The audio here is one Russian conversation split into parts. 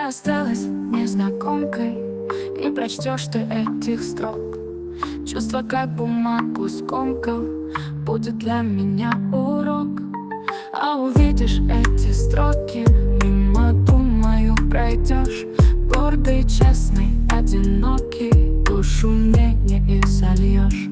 Я осталась незнакомкой, не прочтешь ты этих строк. Чувство, как бумагу скомкал, будет для меня урок. А увидишь эти строки, мимо, думаю, пройдешь. Гордый, честный, одинокий, душу мне не изольешь.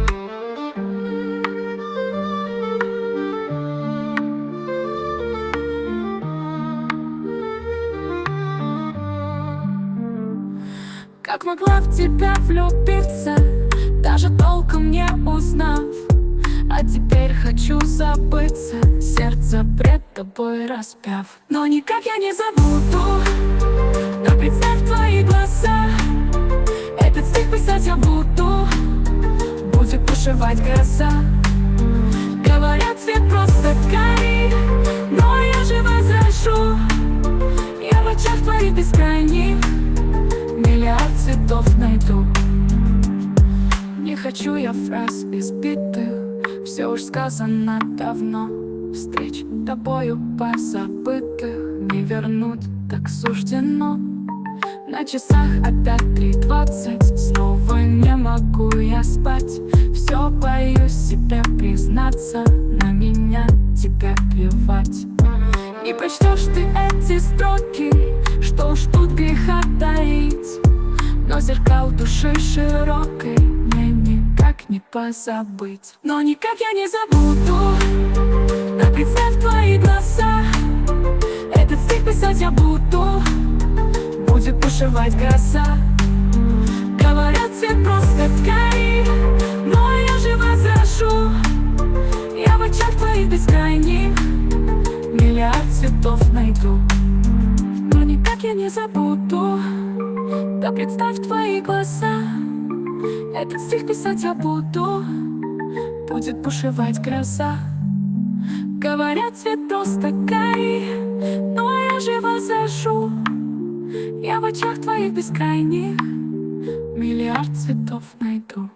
Как могла в тебя влюбиться, даже толком не узнав? А теперь хочу забыться, сердце пред тобой распяв. Но никак я не забуду, но представь твои глаза. Этот стих писать я буду, будет бушевать гроза. Говорят, цвет просто гори, но я же возражу. Я в очах твоих бескрайних миллиард цветов найду. Не хочу я фраз избитых, все уж сказано давно. Встреч тобою позабытых не вернуть, так суждено. На часах опять 3:20, снова не могу я спать. Все боюсь себе признаться, на меня тебе плевать. Не прочтешь ты эти строки, что уж тут греха таить. Но зеркал души широкой мне никак не позабыть. Но никак я не забуду, да представь твои глаза. Этот стих писать я буду, будет бушевать гроза. Говорят, цвет просто гори, но я же возражу. Я в очах твоих бескрайних миллиард цветов найду. Но никак я не забуду, да представь твои глаза. Этот стих писать я буду, будет бушевать гроза. Говорят, цвет просто гори, но я же возражу. Я в очах твоих бескрайних миллиард цветов найду.